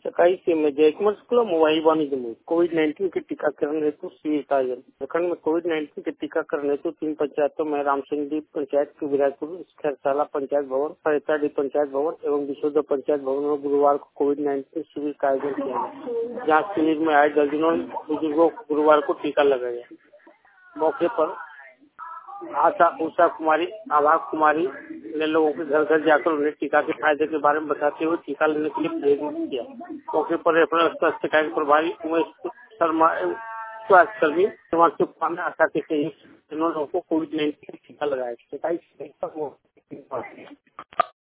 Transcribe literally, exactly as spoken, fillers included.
सकाई से मैं जयकुमार शुक्ला मोबाइल वाणिज्य में कोविड नाइन्टीन के टीकाकरण हेतु शिविर का आयोजन। प्रखंड में कोविड नाइन्टीन के टीकाकरण हेतु तीन पंचायतों में रामसिंगडी पंचायत के विराजपुर, खैरसाला पंचायत भवन, फरेताडी पंचायत भवन एवं बिशोदा पंचायत भवन में गुरुवार को कोविड नाइन्टीन शिविर का आयोजन किया गया। जहाँ शिविर में आए दर्जनों बुजुर्गों को गुरुवार को टीका लगाया गया। मौके पर आशा उषा कुमारी, आभा कुमारी ने लोगों के घर घर जाकर उन्हें टीका के फायदे के बारे में बताते हुए टीका लेने के लिए प्रेरित किया। मौके पर रेफरल स्वास्थ्य कार्य प्रभारी उमेश शर्मा एवं स्वास्थ्य कर्मी ने आशा के सहयोग लोगों को कोविड नाइन्टीन टीका लगाया।